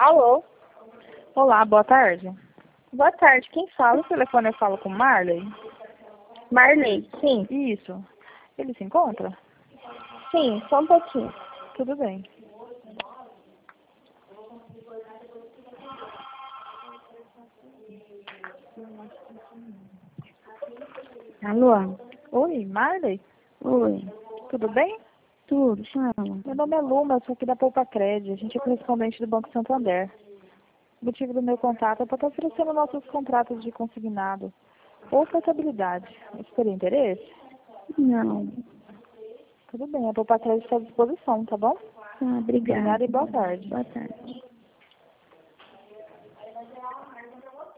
Alô? Olá, boa tarde. Boa tarde, quem fala? No telefone eu falo com Marley? Marley, sim. Isso. Ele se encontra? Sim, só um pouquinho. Tudo bem. Alô? Oi, Marley? Oi. Tudo bem? Tudo, chama. Meu nome é Luma, eu sou aqui da Poupa Crédito. A gente é correspondente do Banco Santander. O motivo do meu contato é para estar oferecendo nossos contratos de consignado ou portabilidade. Você teria interesse? Não. Tudo bem, a Poupa Crédito está à disposição, tá bom? Ah, obrigada. Obrigada e boa tarde. Boa tarde.